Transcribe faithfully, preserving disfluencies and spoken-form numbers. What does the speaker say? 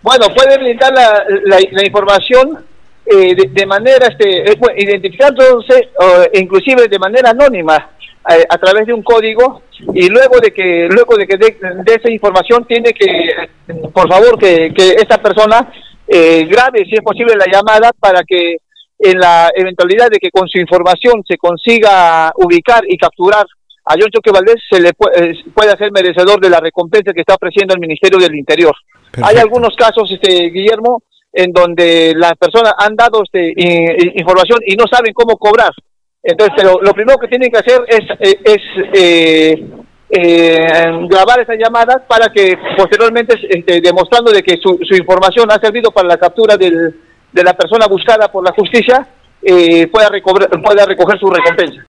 Bueno, puede brindar la, la, la información eh, de, de manera, este, eh, bueno, identificándose, uh, inclusive de manera anónima, eh, a través de un código, y luego de que luego de que de, de esa información tiene que, por favor, que, que esta persona eh, grabe, si es posible, la llamada para que en la eventualidad de que con su información se consiga ubicar y capturar a John Choque Valdés, se le puede, puede hacer merecedor de la recompensa que está ofreciendo el Ministerio del Interior. Perfecto. Hay algunos casos, este Guillermo, en donde las personas han dado este, i, información y no saben cómo cobrar. Entonces, lo, lo primero que tienen que hacer es, eh, es eh, eh, grabar esas llamadas para que posteriormente, este, demostrando de que su, su información ha servido para la captura del, de la persona buscada por la justicia, eh, pueda, recobrar, pueda recoger su recompensa.